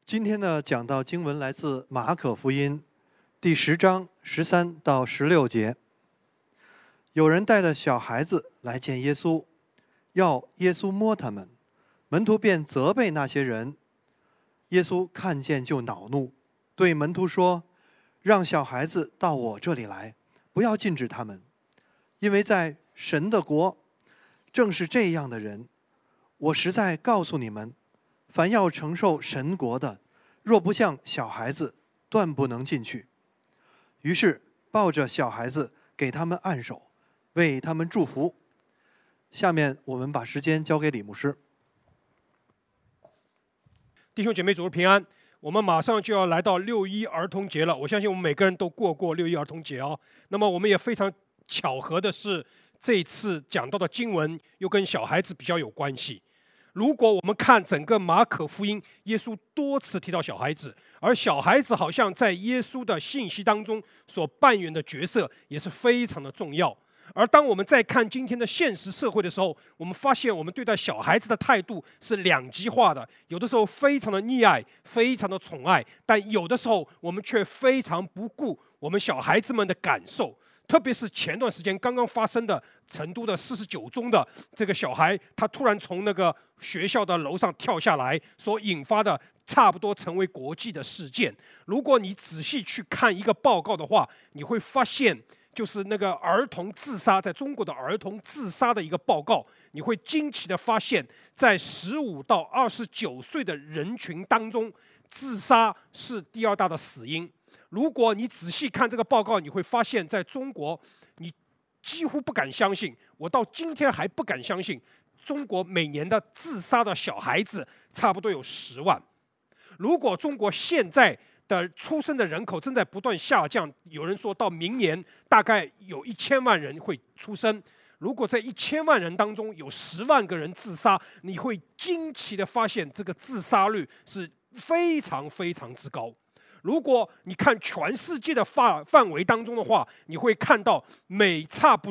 今天呢，讲到经文来自马可福音第10章13到16节。有人带着小孩子来见耶稣，要耶稣摸他们，门徒便责备那些人。耶稣看见就恼怒，对门徒说：“让小孩子到我这里来，不要禁止他们，因为在神的国，正是这样的人。我实在告诉你们，凡要承受神国的，若不像小孩子，断不能进去。”于是抱着小孩子，给他们按手，为他们祝福。下面我们把时间交给李牧师。 弟兄姐妹，主日平安！我们马上就要来到6·1儿童节了，我相信我们每个人都过6·1儿童节啊。那么我们也非常巧合的是，这一次讲到的经文又跟小孩子比较有关系。如果我们看整个马可福音，耶稣多次提到小孩子，而小孩子好像在耶稣的信息当中所扮演的角色也是非常的重要。而当我们在看今天的现实社会的时候，我们发现我们对待小孩子的态度是两极化的，有的时候非常的溺爱，非常的宠爱，但有的时候我们却非常不顾我们小孩子们的感受。特别是前段时间刚刚发生的成都的49中的这个小孩，他突然从那个学校的楼上跳下来，所引发的差不多成为国际的事件。如果你仔细去看一个报告的话，你会发现就是那个儿童自杀，在中国的儿童自杀的一个报告，你会惊奇的发现，在15到29岁的人群当中，自杀是第2大的死因。如果你仔细看这个报告，你会发现在中国，你几乎不敢相信，我到今天还不敢相信，中国每年的自杀的小孩子差不多有10万。如果中国现在的出生的人口正在不断下降，有人说到明年大概有1000万人会出生。如果在1000万人当中有10万个人自杀，你会惊奇的发现这个自杀率是非常非常之高。如果你看全世界的范围当中的话，你会看到每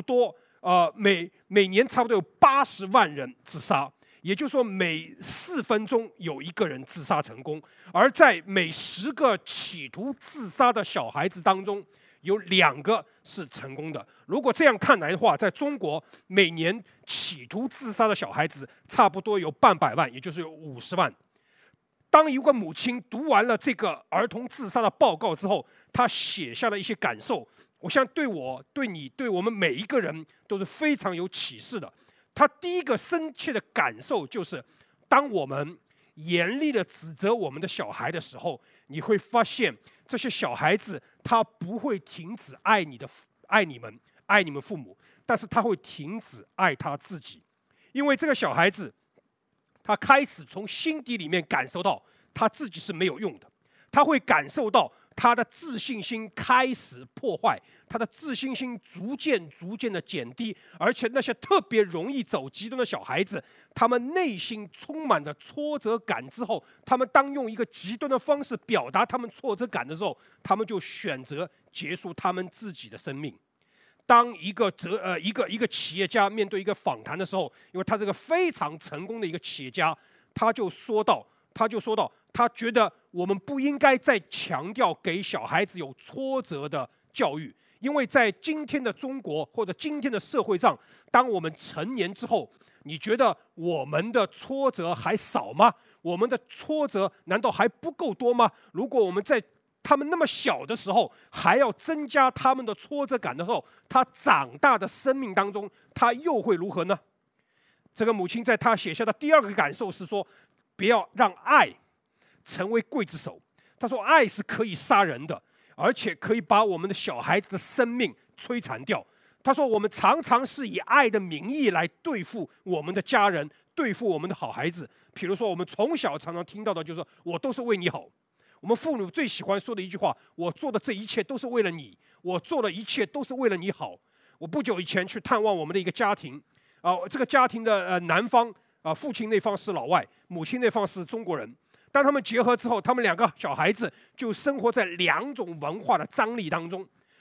年差不多有80万人自杀。也就是说，每4分钟有1个人自杀成功，而在每10个企图自杀的小孩子当中，有2个是成功的。如果这样看来的话，在中国每年企图自杀的小孩子差不多有半百万，也就是有50万。当一个母亲读完了这个儿童自杀的报告之后，她写下了一些感受，我想对我、对你、对我们每一个人都是非常有启示的。他第一个深切的感受就是，当我们严厉的指责我们的小孩的时候，你会发现这些小孩子他不会停止爱你们父母，但是他会停止爱他自己，因为这个小孩子他开始从心底里面感受到他自己是没有用的，他会感受到他的自信心开始破坏，他的自信心逐渐的减低，而且那些特别容易走极端的小孩子，他们内心充满着挫折感之后，他们当用一个极端的方式表达他们挫折感的时候，他们就选择结束他们自己的生命。当一个企业家面对一个访谈的时候，因为他是个非常成功的一个企业家，他就说到，他觉得我们不应该再强调给小孩子有挫折的教育，因为在今天的中国或者今天的社会上，当我们成年之后，你觉得我们的挫折还少吗？我们的挫折难道还不够多吗？如果我们在他们那么小的时候还要增加他们的挫折感的时候，他长大的生命当中，他又会如何呢？这个母亲在他写下的第2个感受是说，不要让爱成为刽子手。他说，爱是可以杀人的，而且可以把我们的小孩子的生命摧残掉。他说，我们常常是以爱的名义来对付我们的家人，对付我们的好孩子。比如说，我们从小常常听到的就是说，我都是为你好。我们父母最喜欢说的一句话，我做的这一切都是为了你，我做的一切都是为了你好。我不久以前去探望我们的一个家庭，这个家庭的男方父亲那方是老外，母亲那方是中国人。当他们结合之后，他们2个小孩子就生活在2种文化的张力当中。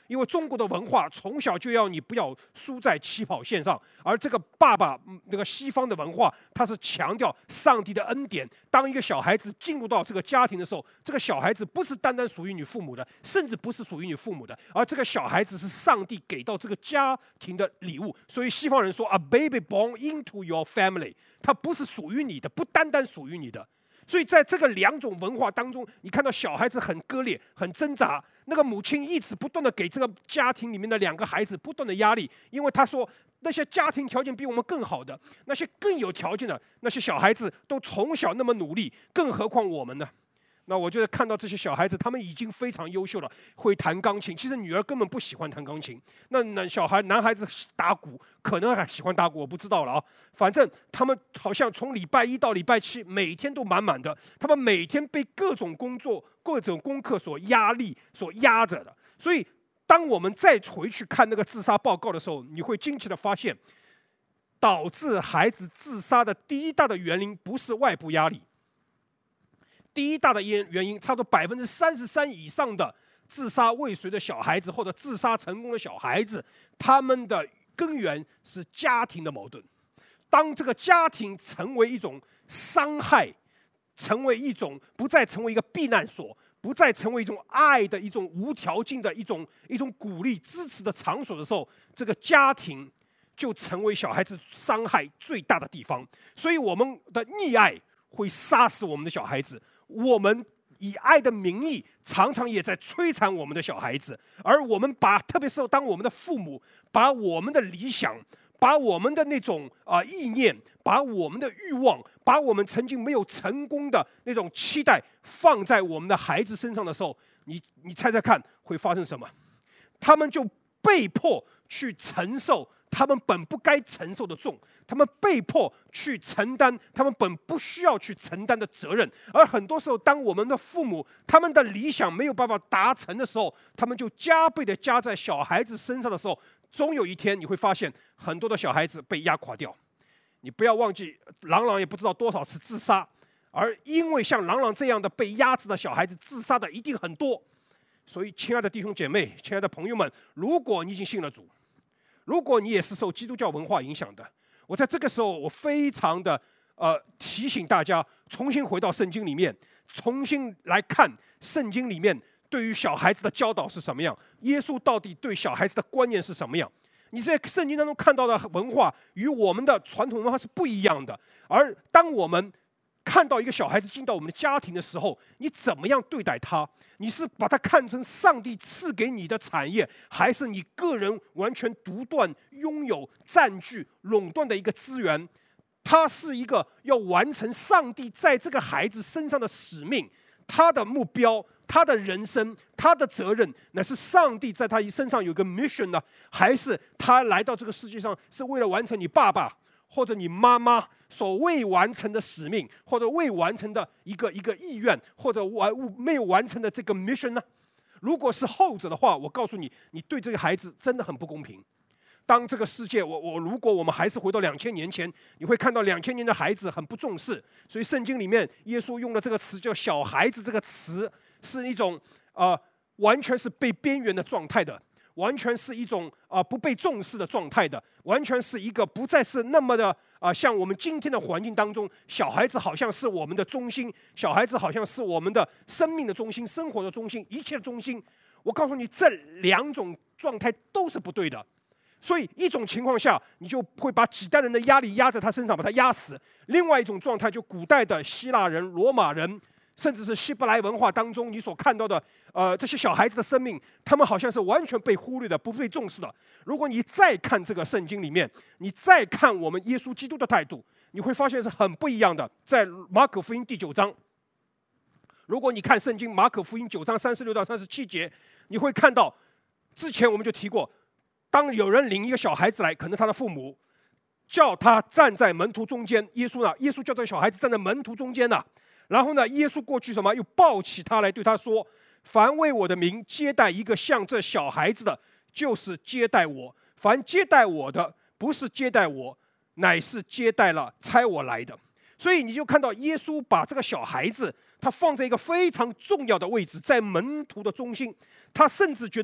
因为中国的文化从小就要你不要输在起跑线上，而这个爸爸那个西方的文化，他是强调上帝的恩典。当一个小孩子进入到这个家庭的时候，这个小孩子不是单单属于你父母的，甚至不是属于你父母的，而这个小孩子是上帝给到这个家庭的礼物。所以西方人说 ，a baby born into your family， 它不是属于你的，不单单属于你的。所以在这个两种文化当中，你看到小孩子很割裂、很挣扎。那个母亲一直不断的给这个家庭里面的2个孩子不断的压力，因为他说那些家庭条件比我们更好的，那些更有条件的那些小孩子都从小那么努力，更何况我们呢？那我觉得看到这些小孩子，他们已经非常优秀了，会弹钢琴。其实女儿根本不喜欢弹钢琴，那男孩子打鼓，可能还喜欢打鼓，我不知道了啊。反正他们好像从礼拜1到礼拜7，每天都满满的。他们每天被各种工作、各种功课所压着的。所以，当我们再回去看那个自杀报告的时候，你会惊奇的发现，导致孩子自杀的第一大的原因不是外部压力。第一大的原因，差不多33%以上的自杀未遂的小孩子，或者自杀成功的小孩子，他们的根源是家庭的矛盾。当这个家庭成为一种伤害，不再成为一个避难所，不再成为一种爱的一种无条件的一种鼓励支持的场所的时候，这个家庭就成为小孩子伤害最大的地方。所以我们的溺爱会杀死我们的小孩子。我们以爱的名义，常常也在摧残我们的小孩子，而我们特别是当我们的父母把我们的理想、把我们的那种意念、把我们的欲望、把我们曾经没有成功的那种期待放在我们的孩子身上的时候，你猜猜看会发生什么？他们就被迫去承受他们本不该承受的重，他们被迫去承担他们本不需要去承担的责任。而很多时候，当我们的父母他们的理想没有办法达成的时候，他们就加倍的加在小孩子身上的时候，总有一天你会发现很多的小孩子被压垮掉。你不要忘记，朗朗也不知道多少次自杀，而因为像朗朗这样的被压制的小孩子，自杀的一定很多。所以，亲爱的弟兄姐妹，亲爱的朋友们，如果你已经信了主，如果你也是受基督教文化影响的，我在这个时候，我非常的提醒大家，重新回到圣经里面，重新来看圣经里面对于小孩子的教导是什么样，耶稣到底对小孩子的观念是什么样。你在圣经当中看到的文化与我们的传统文化是不一样的，而当我们看到一个小孩子进到我们的家庭的时候，你怎么样对待他？你是把他看成上帝赐给你的产业，还是你个人完全独断、拥有、占据、垄断的一个资源？他是一个要完成上帝在这个孩子身上的使命，他的目标、他的人生、他的责任，乃是上帝在他身上有个 mission 呢？还是他来到这个世界上是为了完成你爸爸或者你妈妈所未完成的使命，或者未完成的一个意愿，或者没有完成的这个 mission 呢？如果是后者的话，我告诉你，你对这个孩子真的很不公平。当这个世界，如果我们还是回到2000年前，你会看到2000年的孩子很不重视。所以圣经里面耶稣用的这个词叫小孩子，这个词是一种完全是被边缘的状态的，完全是一种不被重视的状态的，完全是一个不再是那么的像我们今天的环境当中，小孩子好像是我们的中心，小孩子好像是我们的生命的中心、生活的中心、一切的中心。我告诉你，这2种状态都是不对的。所以一种情况下，你就会把几代人的压力压在他身上，把他压死；另外一种状态，就古代的希腊人、罗马人，甚至是希伯来文化当中你所看到的这些小孩子的生命，他们好像是完全被忽略的、不被重视的。如果你再看这个圣经里面，你再看我们耶稣基督的态度，你会发现是很不一样的。在马可福音第9章，如果你看圣经马可福音9章36到37节，你会看到之前我们就提过，当有人领一个小孩子来，可能他的父母叫他站在门徒中间，耶稣叫这个小孩子站在门徒中间呢。然后呢，耶稣过去又抱起他来对他说：“凡为我的名接待一个像这小孩子的，就是接待我；凡接待我的，不是接待我，乃是接待了差我来的。”所以你就看到耶稣把这个小孩子他放在一个非常重要的位置，在门徒的中心。他甚至觉得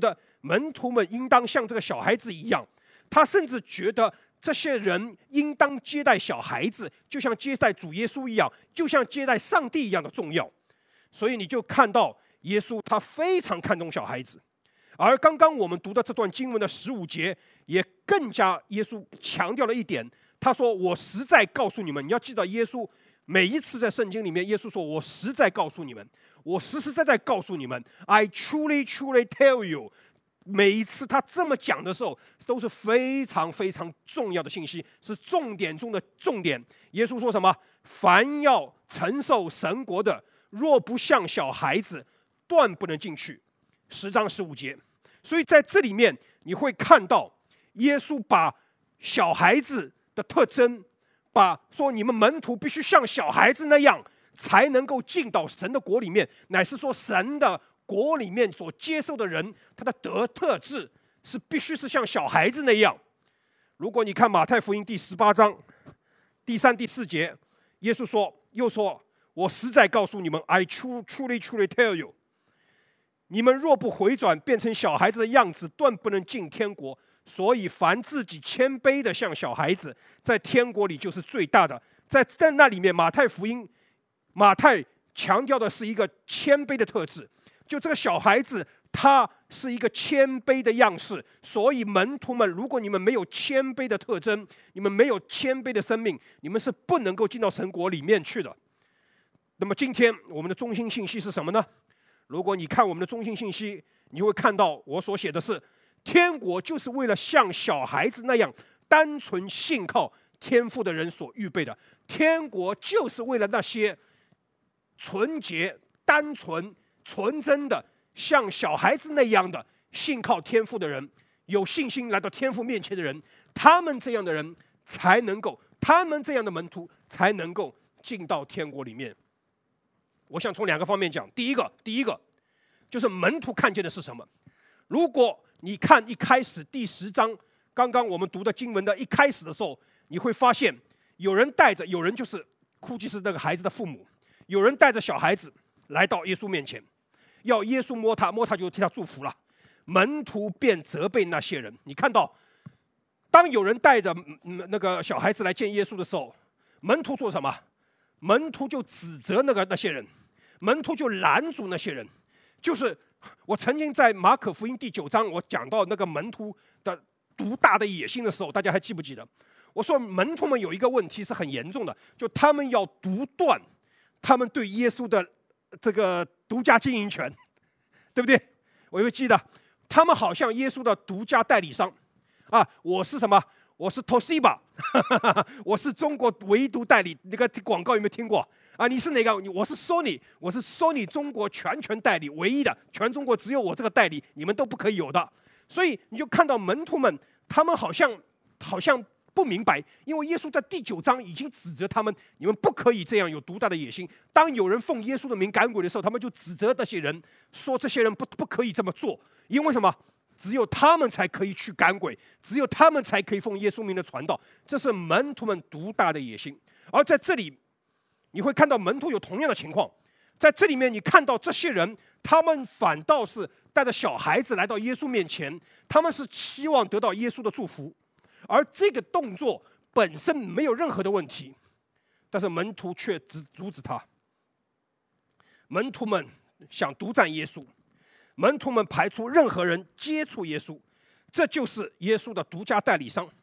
门徒们应当像这个小孩子一样，他甚至觉得这些人应当接待小孩子，就像接待主耶稣一样，就像接待上帝一样的重要。所以你就看到耶稣他非常看重小孩子。而刚刚我们读的这段经文的15节，也更加耶稣强调了一点，他说：“我实在告诉你们。”你要记得，耶稣每一次在圣经里面，耶稣说：“我实在告诉你们，我实实在在告诉你们 ，I truly truly tell you。”每一次他这么讲的时候，都是非常非常重要的信息，是重点中的重点。耶稣说什么？凡要承受神国的，若不像小孩子，断不能进去。10章15节。所以在这里面你会看到耶稣把小孩子的特征，把说你们门徒必须像小孩子那样才能够进到神的国里面，乃是说神的国里面所接受的人，他的特质是必须是像小孩子那样。如果你看马太福音第18章第3、第4节，耶稣又说：“我实在告诉你们 ，I truly tell you。”你们若不回转，变成小孩子的样子，断不能进天国。所以，凡自己谦卑的像小孩子，在天国里就是最大的。在那里面，马太强调的是一个谦卑的特质。就这个小孩子，他是一个谦卑的样式。所以，门徒们，如果你们没有谦卑的特征，你们没有谦卑的生命，你们是不能够进到神国里面去的。那么，今天我们的中心信息是什么呢？如果你看我们的中心信息，你会看到我所写的是：天国就是为了像小孩子那样单纯信靠天父的人所预备的。天国就是为了那些纯洁、单纯、纯真的，像小孩子那样的信靠天父的人，有信心来到天父面前的人，他们这样的人才能够，他们这样的门徒才能够进到天国里面。我想从2个方面讲。第一个就是门徒看见的是什么？如果你看一开始第10章，刚刚我们读的经文的一开始的时候，你会发现有人就是估计是那个孩子的父母，有人带着小孩子来到耶稣面前，要耶稣摸他就替他祝福了。门徒便责备那些人。你看到，当有人带着那个小孩子来见耶稣的时候，门徒做什么？门徒就指责那些人，门徒就拦阻那些人。就是我曾经在马可福音第9章，我讲到那个门徒的独大的野心的时候，大家还记不记得？我说门徒们有一个问题是很严重的，就他们要独断他们对耶稣的这个独家经营权，对不对？我又记得他们好像耶稣的独家代理商啊！我是什么？我是 Toshiba， 我是中国唯独代理。那个广告有没有听过啊？你是哪个？我是 Sony， 我是 Sony 中国全代理，唯一的，全中国只有我这个代理，你们都不可以有的。所以你就看到门徒们，他们好像不明白，因为耶稣在第9章已经指责他们，你们不可以这样有独大的野心。当有人奉耶稣的名赶鬼的时候，他们就指责那些人，说这些人不可以这么做，因为什么？只有他们才可以去赶鬼，只有他们才可以奉耶稣名的传道，这是门徒们独大的野心。而在这里，你会看到门徒有同样的情况。在这里面，你看到这些人，他们反倒是带着小孩子来到耶稣面前，他们是希望得到耶稣的祝福，而这个动作本身没有任何的问题，但是门徒却阻止他。门徒们想独占耶稣。门徒们排除任何人接触耶稣，这就是耶稣的独家代理商。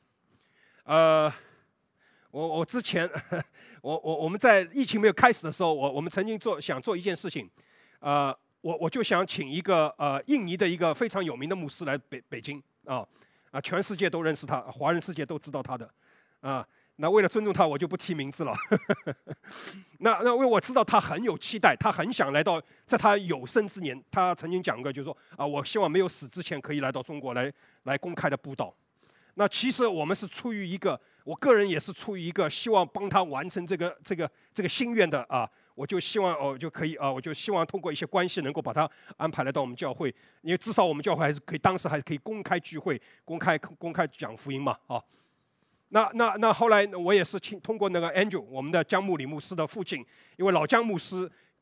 我之前我们在疫情没有开始的时候，我们曾经想做一件事情，我就想请一个印尼的一个非常有名的牧师来北京全世界都认识他，华人世界都知道他的那为了尊重他，我就不提名字了。那因为我知道他很有期待，他很想来到，在他有生之年，他曾经讲过，就是说我希望没有死之前可以来到中国来公开的布道。那其实我们是出于一个，我个人也是出于一个希望帮他完成这个心愿的我就希望就可以我就希望通过一些关系能够把他安排来到我们教会，因为至少我们教会还是可以，当时还是可以公开聚会、公开讲福音嘛那后来我也是通过那个 Andrew， 我们的姜牧礼牧师的父亲，因为老姜牧师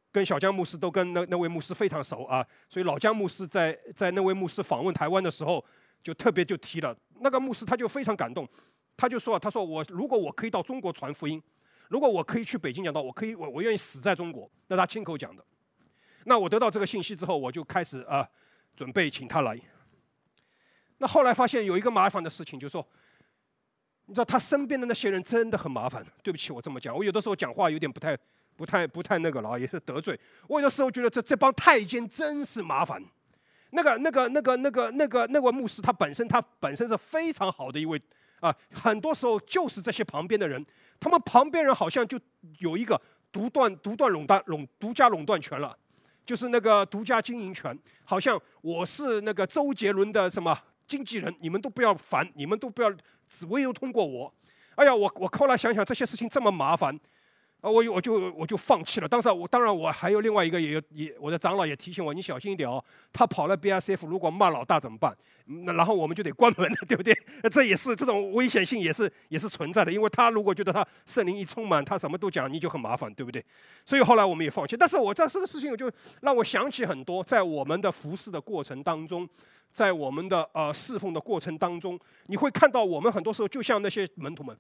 跟小江牧师都跟那位牧师非常熟啊，所以老江牧师在那位牧师访问台湾的时候，就特别就提了那个牧师，他就非常感动，他说如果我可以到中国传福音，如果我可以去北京讲道，我愿意死在中国，那他亲口讲的。那我得到这个信息之后，我就开始准备请他来。那后来发现有一个麻烦的事情，就是说，你知道他身边的那些人真的很麻烦。对不起，我这么讲，我有的时候讲话有点不太那个了，也是得罪。我有的时候觉得这帮太监真是麻烦。那个牧师他本身是非常好的一位很多时候就是这些旁边的人，他们旁边人好像就有一个独家垄断权了，就是那个独家经营权，好像我是那个周杰伦的什么经纪人，你们都不要烦，你们都不要只唯有通过我。哎呀，我后来想想这些事情这么麻烦。我就放弃了。当然我还有另外一个我的长老也提醒我，你小心一点哦。他跑了 BSF， 如果骂老大怎么办？然后我们就得关门了，对不对？这也是这种危险性也是存在的，因为他如果觉得他圣灵一充满，他什么都讲，你就很麻烦，对不对？所以后来我们也放弃。但是我在这个事情就让我想起很多，在我们的服事的过程当中，在我们的侍奉的过程当中，你会看到我们很多时候就像那些门徒们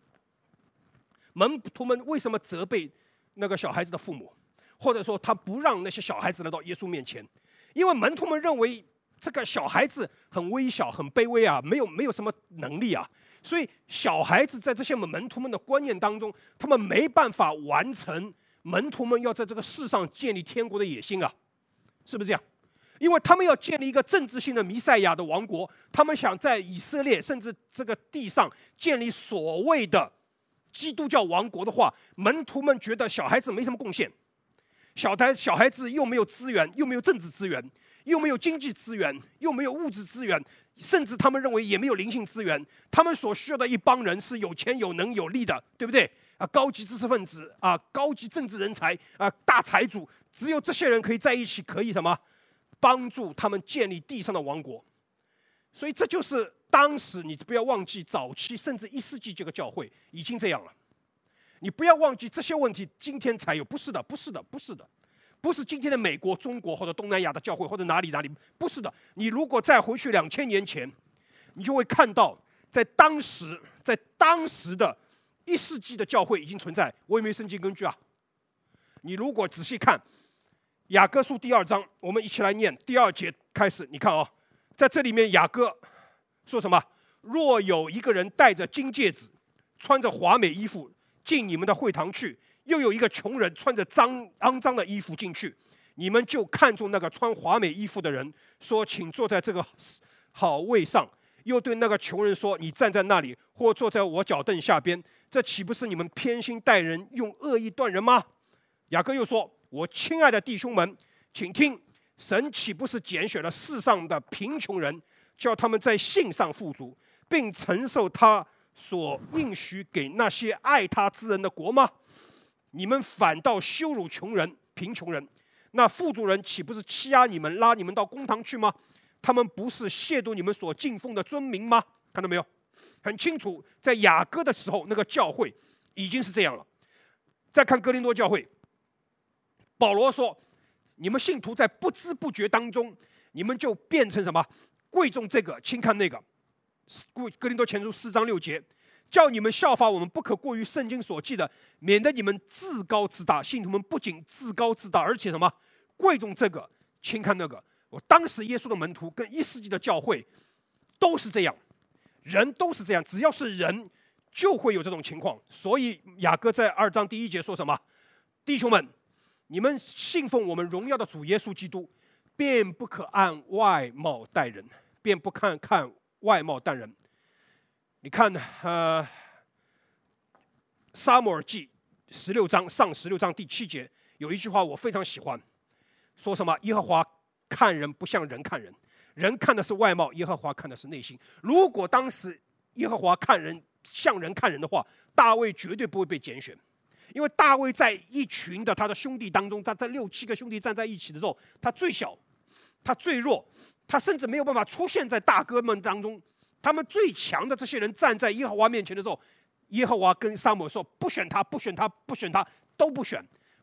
为什么责备那个小孩子的父母，或者说他不让那些小孩子来到耶稣面前？因为门徒们认为这个小孩子很微小、很卑微啊，没有什么能力啊，所以小孩子在这些门徒们的观念当中，他们没办法完成门徒们要在这个世上建立天国的野心啊，是不是这样？因为他们要建立一个政治性的弥赛亚的王国，他们想在以色列甚至这个地上建立所谓的基督教王国的话，门徒们觉得小孩子没什么贡献，小孩子又没有资源，又没有政治资源，又没有经济资源，又没有物质资源，甚至他们认为也没有灵性资源。他们所需要的一帮人是有钱有能有力的，对不对？高级知识分子高级政治人才大财主，只有这些人可以在一起，可以什么帮助他们建立地上的王国。所以这就是当时你不要忘记，早期甚至1世纪这个教会已经这样了。你不要忘记这些问题，今天才有，不是的，不是今天的美国、中国或者东南亚的教会或者哪里，不是的。你如果再回去2000年前，你就会看到，在当时的1世纪的教会已经存在。我有没有圣经根据啊？你如果仔细看雅各书第2章，我们一起来念第2节开始，你看在这里面雅各说什么？若有一个人戴着金戒指，穿着华美衣服进你们的会堂去，又有一个穷人穿着肮脏的衣服进去，你们就看中那个穿华美衣服的人，说请坐在这个好位上，又对那个穷人说，你站在那里，或坐在我脚凳下边，这岂不是你们偏心待人，用恶意断人吗？雅各又说，我亲爱的弟兄们，请听，神岂不是拣选了世上的贫穷人，叫他们在信上富足，并承受他所应许给那些爱他之人的国吗？你们反倒羞辱贫穷人，那富足人岂不是欺压你们，拉你们到公堂去吗？他们不是亵渎你们所敬奉的尊名吗？看到没有？很清楚，在雅各的时候，那个教会已经是这样了。再看哥林多教会，保罗说，你们信徒在不知不觉当中，你们就变成什么？贵重这个，轻看那个。哥林多前书4章6节，叫你们效法我们，不可过于圣经所记的，免得你们自高自大。信徒们不仅自高自大，而且什么？贵重这个，轻看那个。当时耶稣的门徒跟1世纪的教会都是这样，人都是这样，只要是人就会有这种情况。所以雅各在2章第1节说什么？弟兄们，你们信奉我们荣耀的主耶稣基督，便不可按外貌待人，便不看外貌待人。你看撒母耳记16章上16章第7节有一句话我非常喜欢，说什么？耶和华看人不像人看人，人看的是外貌，耶和华看的是内心。如果当时耶和华看人像人看人的话，大卫绝对不会被拣选。因为大卫在一群的他的兄弟当中，他在6、7个兄弟站在一起的时候，他最小，他最弱，他甚至没有办法出现在大哥们当中。他们最强的这些人站在耶和华面前的时候，耶和华跟撒母耳说：不选他，不选他，不选他，都不选。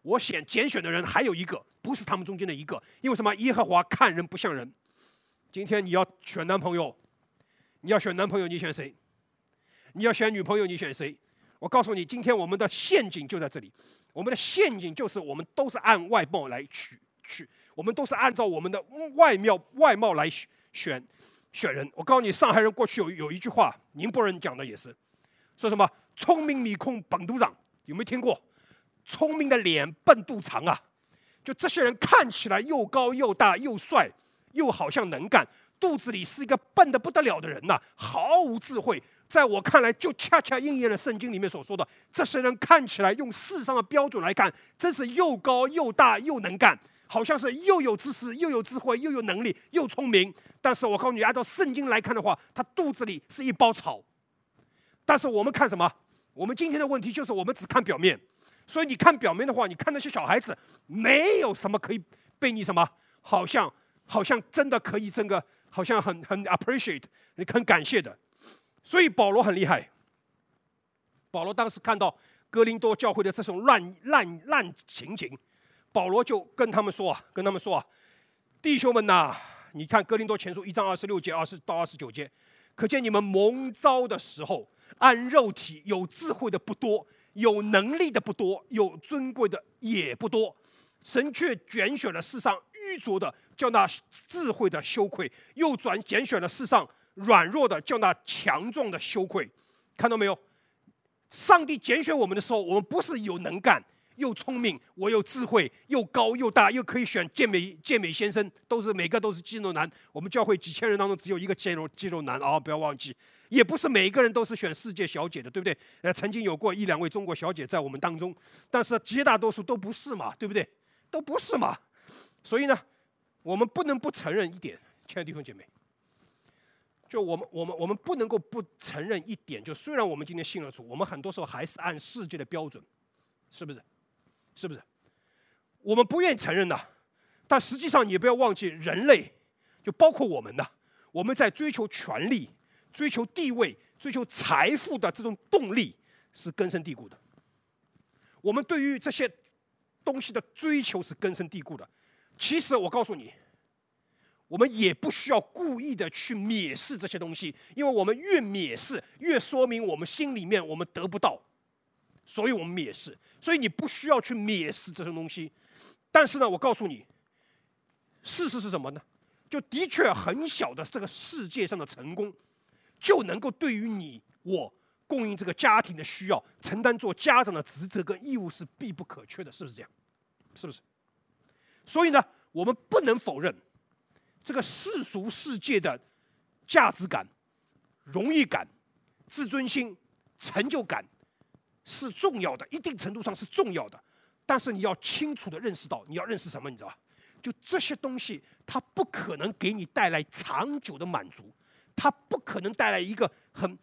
我拣选的人还有一个，不是他们中间的一个。因为什么？耶和华看人不像人。今天你要选男朋友，你选谁？你要选女朋友，你选谁？我告诉你，今天我们的陷阱就在这里。我们的陷阱就是我们都是按外貌来取，我们都是按照我们的外貌来选人。我告诉你，上海人过去有一句话，宁波人讲的也是，说什么“聪明米空本肚长”，有没有听过？聪明的脸，笨肚长啊！就这些人看起来又高又大又帅，又好像能干，肚子里是一个笨得不得了的人呐，毫无智慧。在我看来，就恰恰应验了圣经里面所说的，这些人看起来用世上的标准来看，真是又高又大又能干，好像是又有知识又有智慧又有能力又聪明。但是我告诉你，按照圣经来看的话，他肚子里是一包草。但是我们看什么？我们今天的问题就是我们只看表面。所以你看表面的话，你看那些小孩子，没有什么可以被你什么，好像真的可以这个，好像很 appreciate， 你很感谢的。所以保罗很厉害。保罗当时看到哥林多教会的这种烂情景，保罗就跟他们说啊，弟兄们呐，你看哥林多前书1章26节20到29节，可见你们蒙召的时候，按肉体有智慧的不多，有能力的不多，有尊贵的也不多。神却拣选了世上愚拙的，叫那智慧的羞愧；又拣选了世上软弱的，叫那强壮的羞愧。看到没有？上帝拣选我们的时候，我们不是有能干、又聪明、我有智慧、又高又大，又可以选健美先生，每个都是肌肉男。我们教会几千人当中只有一个肌肉男啊，不要忘记。也不是每一个人都是选世界小姐的，对不对？曾经有过1、2位中国小姐在我们当中，但是绝大多数都不是嘛，对不对？都不是嘛。所以呢，我们不能不承认一点，亲爱的弟兄姐妹，就我们不能够不承认一点，就虽然我们今天信了主，我们很多时候还是按世界的标准，是不是？是不是？我们不愿意承认的，但实际上你也不要忘记，人类就包括我们的，我们在追求权力、追求地位、追求财富的这种动力是根深蒂固的。我们对于这些东西的追求是根深蒂固的。其实我告诉你，我们也不需要故意的去蔑视这些东西，因为我们越蔑视，越说明我们心里面我们得不到，所以我们蔑视。所以你不需要去蔑视这些东西。但是呢，我告诉你，事实是什么呢？就的确很小的这个世界上的成功，就能够对于你我供应这个家庭的需要，承担做家长的职责跟义务是必不可缺的，是不是这样？是不是？所以呢，我们不能否认这个世俗世界的价值感、荣誉感、自尊心、成就感是重要的，一定程度上是重要的。但是你要清楚的认识到，你要认识什么？你知道吧？就这些东西，它不可能给你带来长久的满足，它不可能带来一个很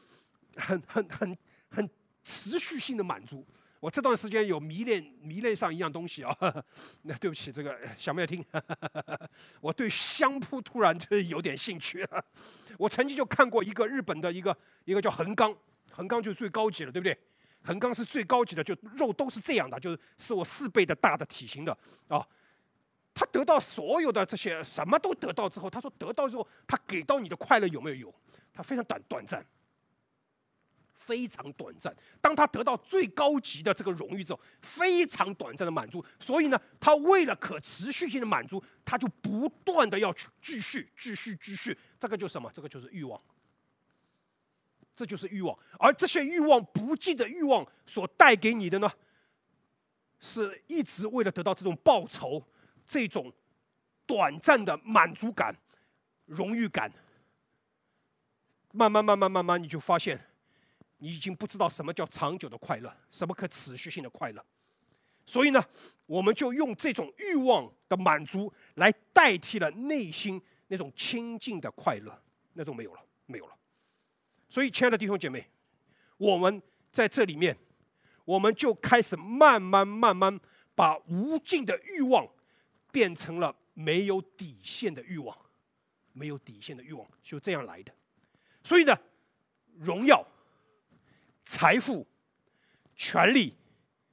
持续性的满足。我这段时间有迷恋上一样东西啊，那对不起，这个想不想听？我对相扑突然有点兴趣。我曾经就看过一个日本的一个叫横纲，横纲就是最高级的，对不对？横纲是最高级的，就肉都是这样的，就是我4倍的大的体型的啊。他得到所有的这些什么都得到之后，他说得到之后，他给到你的快乐有没有？有，他非常短暂。非常短暂。当他得到最高级的这个荣誉之后，非常短暂的满足。所以呢，他为了可持续性的满足，他就不断的要去继续。这个就是什么？这个就是欲望。这就是欲望。而这些欲望不尽的欲望所带给你的呢，是一直为了得到这种报酬，这种短暂的满足感、荣誉感。慢慢，你就发现。你已经不知道什么叫长久的快乐，什么可持续性的快乐。所以呢，我们就用这种欲望的满足来代替了内心那种清净的快乐，那种没有了。所以，亲爱的弟兄姐妹，我们在这里面，我们就开始慢慢把无尽的欲望变成了没有底线的欲望，没有底线的欲望就这样来的。所以呢，荣耀、财富、权力、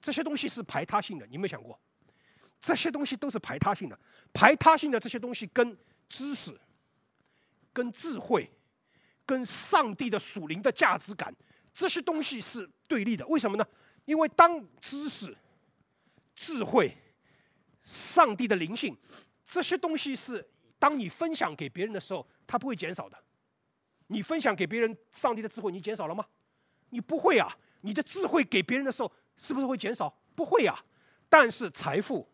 这些东西是排他性的，你有没有想过？这些东西都是排他性的，排他性的这些东西跟知识、跟智慧、跟上帝的属灵的价值感，这些东西是对立的。为什么呢？因为当知识、智慧、上帝的灵性这些东西是当你分享给别人的时候，它不会减少的。你分享给别人上帝的智慧，你减少了吗？你不会啊。你的智慧给别人的时候，是不是会减少？不会啊。但是财富、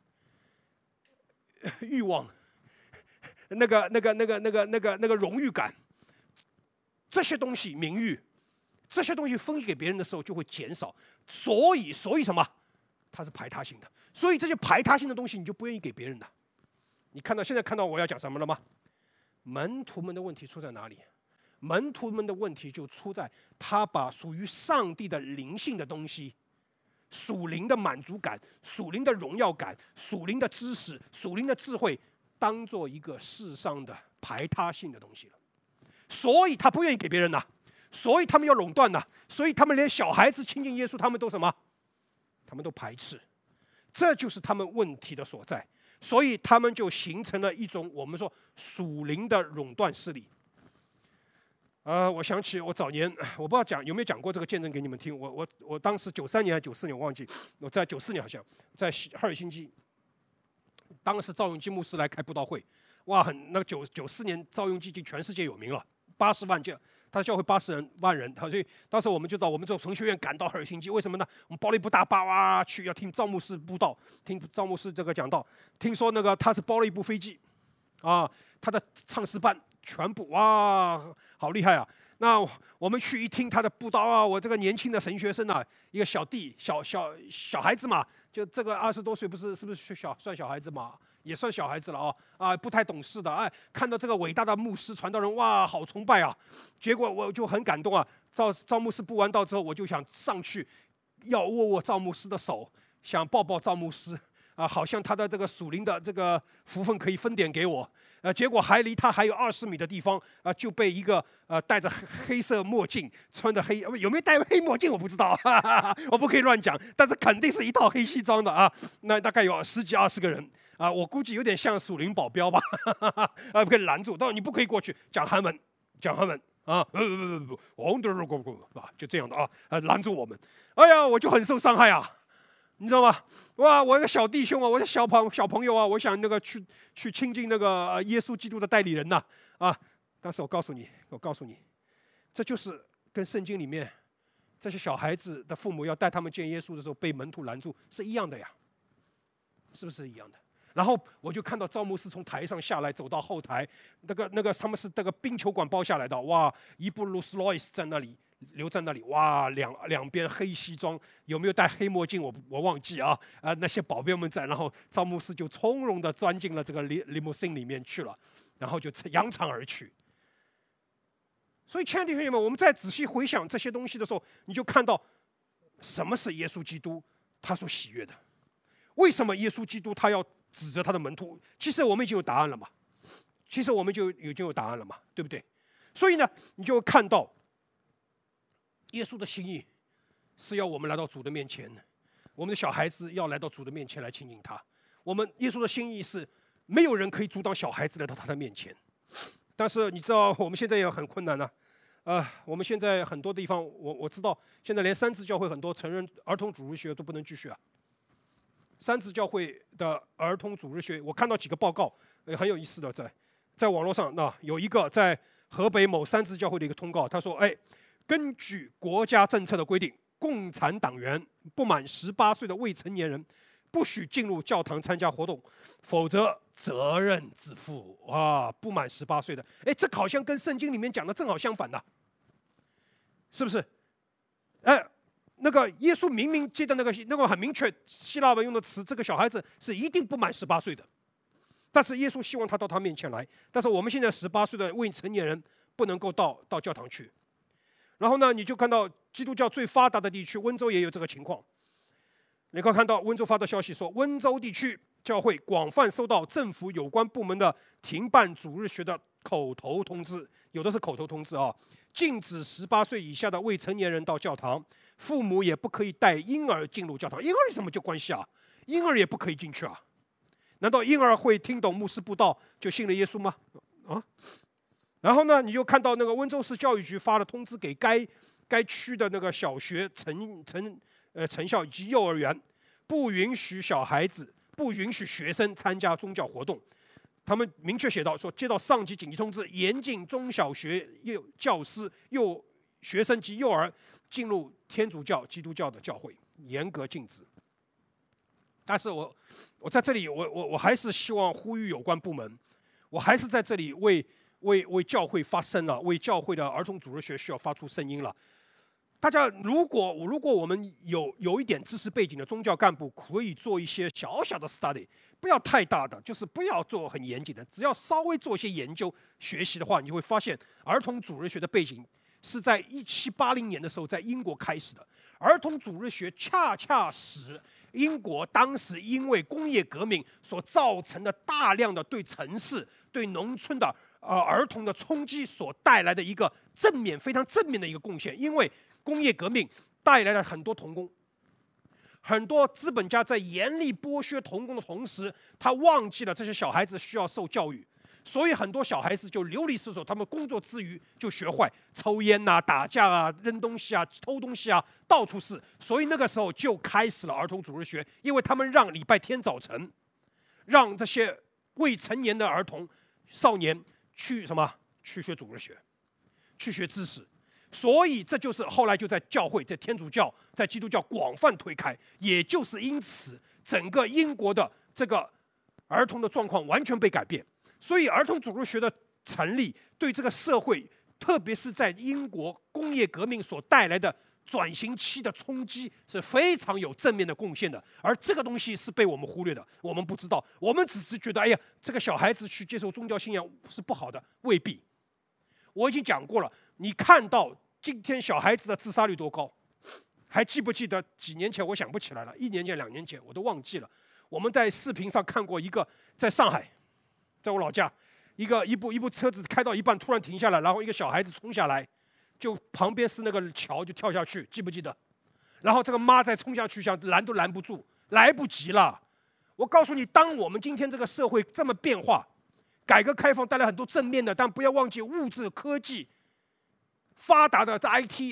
欲望、那个荣誉感，这些东西，名誉，这些东西分给别人的时候就会减少。所以什么？它是排他性的。所以这些排他性的东西，你就不愿意给别人的。你现在看到我要讲什么了吗？门徒们的问题出在哪里？门徒们的问题就出在他把属于上帝的灵性的东西、属灵的满足感、属灵的荣耀感、属灵的知识、属灵的智慧，当做一个世上的排他性的东西了。所以他不愿意给别人呐，所以他们要垄断呐，所以他们连小孩子亲近耶稣，他们都什么？他们都排斥。这就是他们问题的所在。所以他们就形成了一种我们说属灵的垄断势力。我想起我早年，我不知道有没有讲过这个见证给你们听。我当时93年还是94年，我忘记。我在94年好像在赫尔辛基，当时赵永基牧师来开布道会，哇，那个94年赵永基就全世界有名了，80万教，他的教会80万人，所以当时我们就从神学院赶到赫尔辛基，为什么呢？我们包了一部大巴哇去要听赵牧师布道，听赵牧师这个讲道。听说那个他是包了一部飞机，啊，他的唱诗班全部哇，好厉害啊！那我们去一听他的布道啊，我这个年轻的神学生啊，一个小弟小孩子嘛，就这个20多岁，是不是算小孩子嘛？也算小孩子了啊，不太懂事的哎，看到这个伟大的牧师传道人，哇，好崇拜啊！结果我就很感动啊，赵牧师布完道之后，我就想上去要握赵牧师的手，想抱抱赵牧师啊，好像他的这个属灵的这个福分可以分点给我。结果离他还有20米的地方就被一个戴着黑色墨镜、穿着有没有戴黑墨镜我不知道，哈哈哈，我不可以乱讲，但是肯定是一套黑西装的啊。那大概有10几20个人啊，我估计有点像属灵保镖吧，哈哈哈，可以拦住，但你不可以过去讲韩文啊，不，就这样的啊，拦住我们。哎呀，我就很受伤害啊。你知道吗？哇，我一个小弟兄啊，我的小朋友啊，我想那个去亲近那个耶稣基督的代理人呐啊！但是我告诉你，这就是跟圣经里面这些小孩子的父母要带他们见耶稣的时候被门徒拦住是一样的呀，是不是一样的？然后我就看到赵牧师从台上下来，走到后台，那个他们是那个冰球馆包下来的，哇，一部劳斯莱斯在那里。留在那里，哇，两边黑西装，有没有戴黑墨镜我忘记啊，那些保镖们在，然后赵牧师就从容地钻进了这个limousine里面去了，然后就扬长而去。所以亲爱的弟兄姐妹们，我们再仔细回想这些东西的时候，你就看到什么是耶稣基督他所喜悦的，为什么耶稣基督他要指责他的门徒？其实我们已经有答案了嘛，对不对？所以呢，你就会看到耶稣的心意是要我们来到主的面前，我们的小孩子要来到主的面前来亲近他。耶稣的心意是没有人可以阻挡小孩子来到他的面前。但是你知道我们现在也很困难我们现在很多地方，我知道现在连三自教会很多承认儿童主日学都不能继续啊。三自教会的儿童主日学，我看到几个报告，很有意思的，在网络上，有一个在河北某三自教会的一个通告，他说，根据国家政策的规定，共产党员不满18岁的未成年人不许进入教堂参加活动，否则责任自负。不满18岁的，这好像跟圣经里面讲的正好相反的，是不是？那个耶稣明明记得那个很明确，希腊文用的词，这个小孩子是一定不满18岁的，但是耶稣希望他到他面前来。但是我们现在18岁的未成年人不能够到教堂去。然后呢，你就看到基督教最发达的地区温州也有这个情况。你可以看到温州发的消息说，温州地区教会广泛收到政府有关部门的停办主日学的口头通知，有的是口头通知啊， 禁止18岁以下的未成年人到教堂，父母也不可以带婴儿进入教堂。婴儿有什么就关系啊？婴儿也不可以进去啊？难道婴儿会听懂牧师布道就信了耶稣吗？啊？然后呢，你就看到那个温州市教育局发了通知给该区的那个小学、成校以及幼儿园，不允许学生参加宗教活动。他们明确写到说，接到上级紧急通知，严禁中小学教师、学生及幼儿进入天主教、基督教的教会，严格禁止。但是我在这里，我还是希望呼吁有关部门，我还是在这里为教会发声了，为教会的儿童主日学需要发出声音了。大家如果我们有一点知识背景的宗教干部，可以做一些小小的 study， 不要太大的，就是不要做很严谨的，只要稍微做一些研究学习的话，你就会发现儿童主日学的背景是在1780年的时候在英国开始的。儿童主日学恰恰使英国当时因为工业革命所造成的大量的对城市、对农村的儿童的冲击所带来的一个非常正面的一个贡献。因为工业革命带来了很多童工，很多资本家在严厉剥削童工的同时，他忘记了这些小孩子需要受教育，所以很多小孩子就流离失所，他们工作之余就学坏，抽烟啊、打架啊、扔东西啊、偷东西啊，到处是。所以那个时候就开始了儿童主日学，因为他们让礼拜天早晨，让这些未成年的儿童、少年去学主日学，去学知识。所以这就是后来就在教会、在天主教、在基督教广泛推开，也就是因此，整个英国的这个儿童的状况完全被改变。所以儿童主日学的成立，对这个社会，特别是在英国工业革命所带来的转型期的冲击，是非常有正面的贡献的。而这个东西是被我们忽略的，我们不知道，我们只是觉得，哎呀，这个小孩子去接受宗教信仰是不好的，未必。我已经讲过了，你看到今天小孩子的自杀率多高？还记不记得几年前？我想不起来了，1年前、2年前我都忘记了。我们在视频上看过一个，在上海，在我老家，一部车子开到一半突然停下来，然后一个小孩子冲下来，就旁边是那个桥，就跳下去，记不记得？然后这个妈再冲下去，想拦都拦不住，来不及了。我告诉你，当我们今天这个社会这么变化，改革开放带来很多正面的，但不要忘记物质科技发达的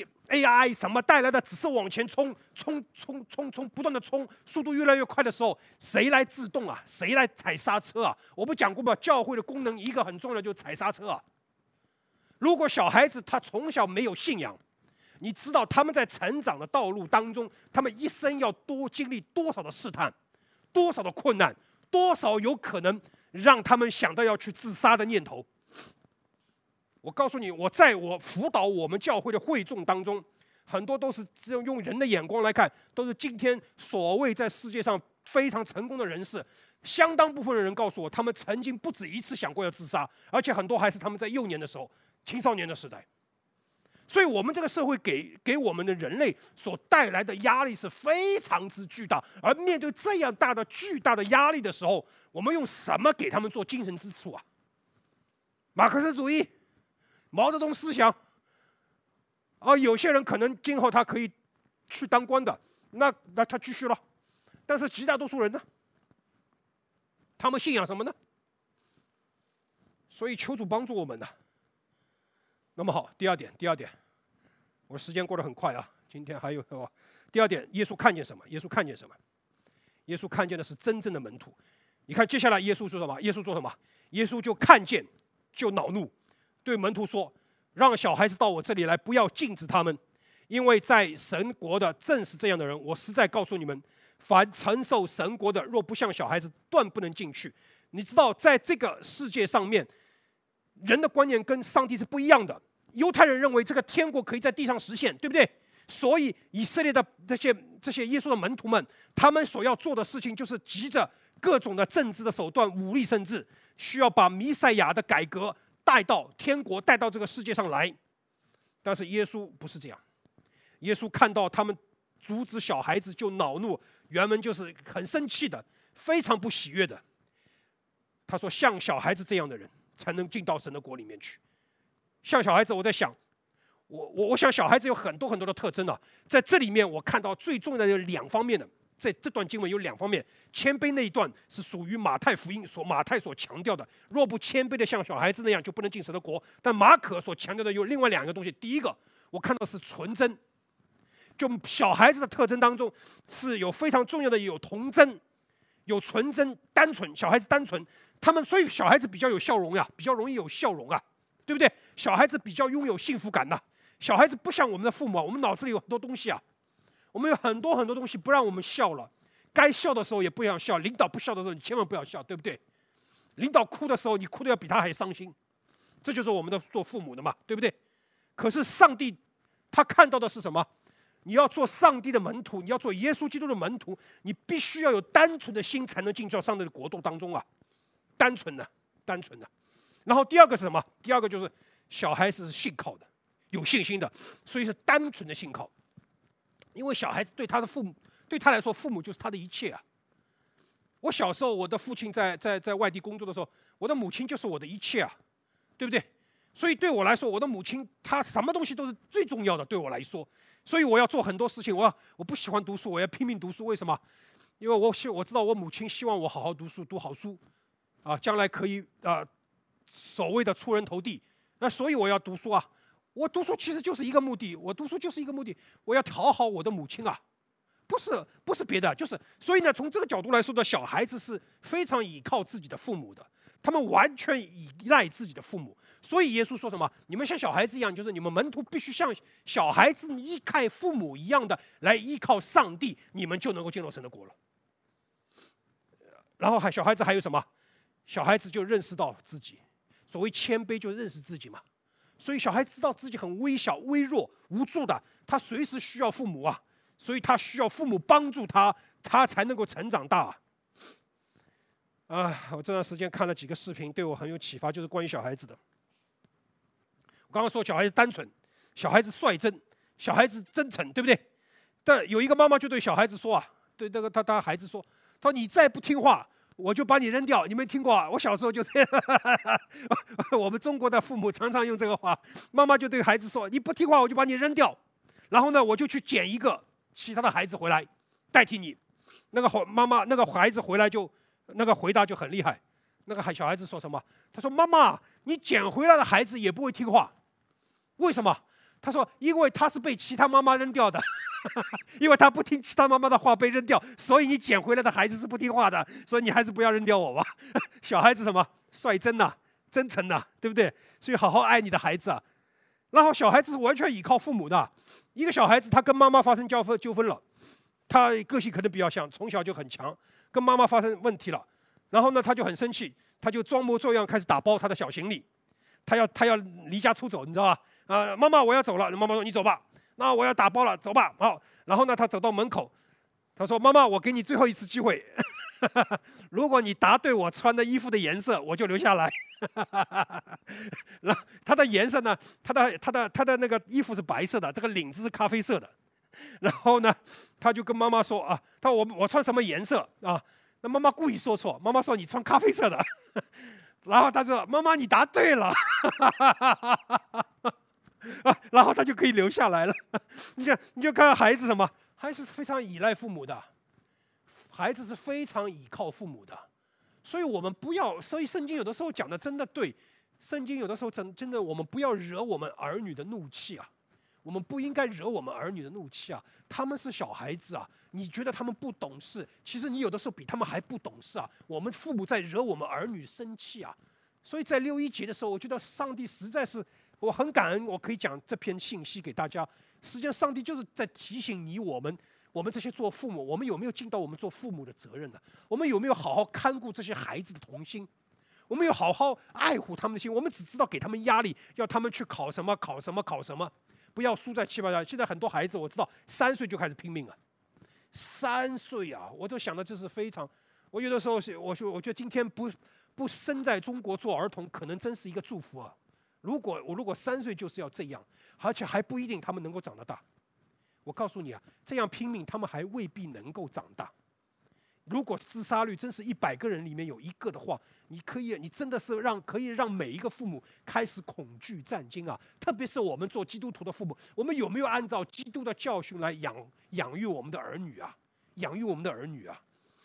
IT、AI 什么带来的，只是往前冲，不断的冲，速度越来越快的时候，谁来制动啊？谁来踩刹车啊？我不讲过吗？教会的功能一个很重要的就是踩刹车啊。如果小孩子他从小没有信仰，你知道他们在成长的道路当中，他们一生要多经历多少的试探，多少的困难，多少有可能让他们想到要去自杀的念头。我告诉你，我辅导我们教会的会众当中，很多都是只有用人的眼光来看，都是今天所谓在世界上非常成功的人士。相当部分的人告诉我，他们曾经不止一次想过要自杀，而且很多还是他们在幼年的时候、青少年的时代。所以我们这个社会给我们的人类所带来的压力是非常之巨大，而面对这样巨大的压力的时候，我们用什么给他们做精神支柱啊？马克思主义、毛泽东思想，有些人可能今后他可以去当官的，那他继续了。但是极大多数人呢，他们信仰什么呢？所以求主帮助我们呢。那么好，第二点，我时间过得很快啊，今天还有第二点，耶稣看见什么？耶稣看见什么？耶稣看见的是真正的门徒。你看接下来耶稣说什么？耶稣做什么？耶稣就看见，就恼怒，对门徒说：“让小孩子到我这里来，不要禁止他们，因为在神国的正是这样的人。我实在告诉你们，凡承受神国的，若不像小孩子，断不能进去。”你知道，在这个世界上面，人的观念跟上帝是不一样的。犹太人认为这个天国可以在地上实现，对不对？所以以色列的这些耶稣的门徒们，他们所要做的事情就是急着各种的政治的手段、武力，甚至需要把弥赛亚的改革带到天国，带到这个世界上来。但是耶稣不是这样，耶稣看到他们阻止小孩子就恼怒，原文就是很生气的，非常不喜悦的。他说：“像小孩子这样的人，才能进到神的国里面去。”像小孩子，我在想， 我想小孩子有很多很多的特征啊，在这里面我看到最重要的有2方面的，在这段经文有2方面。谦卑那一段是属于马太福音马太所强调的，若不谦卑的像小孩子那样，就不能进神的国。但马可所强调的有另外2个东西。第一个，我看到是纯真，就小孩子的特征当中是有非常重要的有童真、有纯真、单纯。小孩子单纯，所以小孩子比较有笑容呀，比较容易有笑容啊，对不对？小孩子比较拥有幸福感呐。小孩子不像我们的父母啊，我们脑子里有很多东西啊，我们有很多很多东西不让我们笑了。该笑的时候也不要笑，领导不笑的时候你千万不要笑，对不对？领导哭的时候，你哭的要比他还伤心，这就是我们的做父母的嘛，对不对？可是上帝他看到的是什么？你要做上帝的门徒，你要做耶稣基督的门徒，你必须要有单纯的心才能进入到上帝的国度当中啊，单纯的。然后第二个是什么？第二个就是小孩子是信靠的，有信心的，所以是单纯的信靠。因为小孩子对他的父母，对他来说，父母就是他的一切啊。我小时候，我的父亲在外地工作的时候，我的母亲就是我的一切啊，对不对？所以对我来说，我的母亲她什么东西都是最重要的，对我来说。所以我要做很多事情，我不喜欢读书，我要拼命读书。为什么？因为我知道我母亲希望我好好读书，读好书，啊，将来可以所谓的出人头地。那所以我要读书啊。我读书其实就是一个目的，我要讨好我的母亲啊，不是别的，就是所以呢，从这个角度来说呢，小孩子是非常依靠自己的父母的，他们完全依赖自己的父母。所以耶稣说什么？你们像小孩子一样，就是你们门徒必须像小孩子依靠父母一样的来依靠上帝，你们就能够进入神的国了。然后小孩子还有什么？小孩子就认识到自己，所谓谦卑就认识自己嘛。所以小孩知道自己很微小、微弱、无助的，他随时需要父母啊，所以他需要父母帮助他，他才能够成长大。我这段时间看了几个视频，对我很有启发，就是关于小孩子的。我刚刚说小孩子单纯，小孩子率真，小孩子真诚，对不对？但有一个妈妈就对小孩子说啊，对那个他孩子说，他说你再不听话，我就把你扔掉。你没听过啊？我小时候就这样。我们中国的父母常常用这个话，妈妈就对孩子说：“你不听话，我就把你扔掉。然后呢，我就去捡一个其他的孩子回来代替你。”那个孩子回来就那个回答就很厉害。那个小孩子说什么？他说：“妈妈，你捡回来的孩子也不会听话，为什么？”他说：“因为他是被其他妈妈扔掉的。”因为他不听其他妈妈的话被扔掉，所以你捡回来的孩子是不听话的，所以你还是不要扔掉我吧。小孩子什么率真呐、真诚呐、对不对？所以好好爱你的孩子啊。然后小孩子是完全依靠父母的。一个小孩子他跟妈妈发生纠纷了，他个性可能比较像，从小就很强，跟妈妈发生问题了，然后呢他就很生气，他就装模作样开始打包他的小行李，他要离家出走，你知道吧？妈妈我要走了，妈妈说你走吧。那我要打包了，走吧。好，然后呢，他走到门口，他说：“妈妈，我给你最后一次机会，如果你答对我穿的衣服的颜色，我就留下来。”然后他的颜色呢，他的那个衣服是白色的，这个领子是咖啡色的。然后呢，他就跟妈妈说啊，他说我穿什么颜色啊？那妈妈故意说错，妈妈说你穿咖啡色的。然后他说：“妈妈，你答对了。”然后他就可以留下来了。你就看孩子什么，孩子是非常依赖父母的，孩子是非常依靠父母的。所以我们不要，所以圣经有的时候讲的真的对，圣经有的时候真的我们不要惹我们儿女的怒气啊，我们不应该惹我们儿女的怒气啊。他们是小孩子啊，你觉得他们不懂事，其实你有的时候比他们还不懂事啊。我们父母在惹我们儿女生气啊。所以在6.1节的时候，我觉得上帝实在是。我很感恩，我可以讲这篇信息给大家。实际上，上帝就是在提醒你我们这些做父母，我们有没有尽到我们做父母的责任呢？我们有没有好好看顾这些孩子的童心？我们有好好爱护他们的心？我们只知道给他们压力，要他们去考什么，不要输在起跑线。现在很多孩子，我知道3岁就开始拼命了，3岁啊，我都想到这是非常。我有的时候我觉得今天不生在中国做儿童，可能真是一个祝福啊。如果3岁就是要这样，而且还不一定他们能够长得大。我告诉你啊，这样拼命他们还未必能够长大， 如果自杀率真是100个人里面有1个的话，你真的是可以让每一个父母开始恐惧战惊啊！特别是我们做基督徒的父母，我们有没有按照基督的教训来养育我们的儿女啊？养育我们的儿女啊！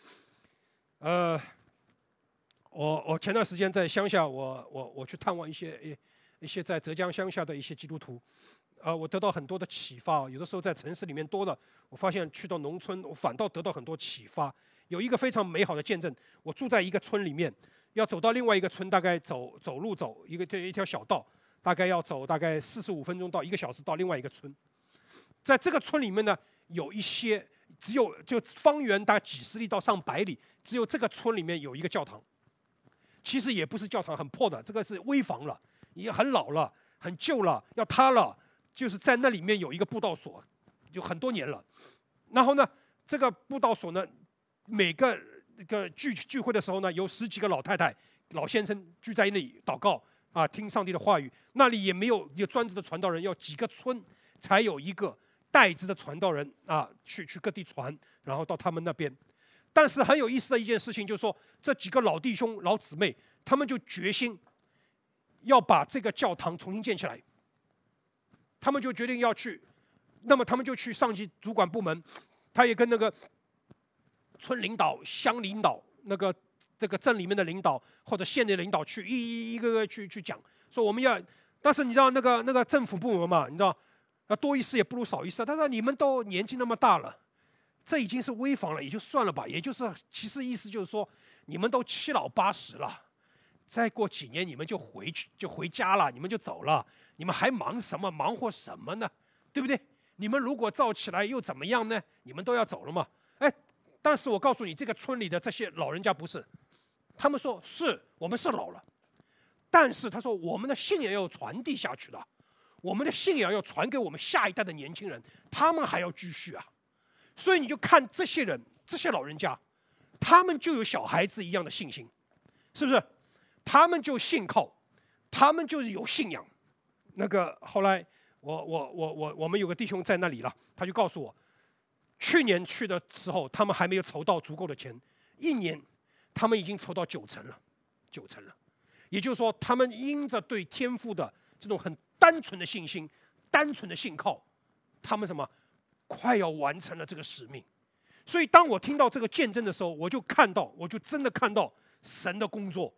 我前段时间在乡下，我去探望一些在浙江乡下的一些基督徒，我得到很多的启发。有的时候在城市里面多了，我发现去到农村，我反倒得到很多启发。有一个非常美好的见证，我住在一个村里面，要走到另外一个村，大概走一条小道，大概要走大概45分钟到1个小时到另外一个村。在这个村里面呢，有一些就方圆大概几十里到上百里，只有这个村里面有一个教堂。其实也不是教堂，很破的，这个是危房了，也很老了，很旧了，要塌了。就是在那里面有一个布道所，有很多年了。然后呢，这个布道所呢，每个聚会的时候呢，有10几个老太太、老先生聚在那里祷告啊，听上帝的话语。那里也没有专职的传道人，要几个村才有一个带职的传道人啊，去各地传，然后到他们那边。但是很有意思的一件事情，就是说这几个老弟兄、老姊妹，他们就决心要把这个教堂重新建起来。他们就决定要去，那么他们就去上级主管部门，他也跟那个村领导、乡领导、这个镇里面的领导或者县的领导去一个去讲，说我们要。但是你知道那个政府部门嘛，你知道，多一事也不如少一事。他说你们都年纪那么大了。这已经是危房了，也就算了吧。也就是其实意思就是说，你们都7老80了，再过几年你们就回家了，你们就走了，你们还忙什么？忙活什么呢？对不对？你们如果造起来又怎么样呢？你们都要走了嘛。哎，但是我告诉你，这个村里的这些老人家不是，他们说是我们是老了，但是他说我们的信仰要传递下去的，我们的信仰要传给我们下一代的年轻人，他们还要继续啊。所以你就看这些人，这些老人家，他们就有小孩子一样的信心，是不是？他们就信靠，他们就是有信仰。后来我们有个弟兄在那里了，他就告诉我，去年去的时候他们还没有筹到足够的钱，1年他们已经筹到9成了，9成了。也就是说，他们因着对天父的这种很单纯的信心、单纯的信靠，他们快要完成了这个使命。所以当我听到这个见证的时候，我就真的看到神的工作，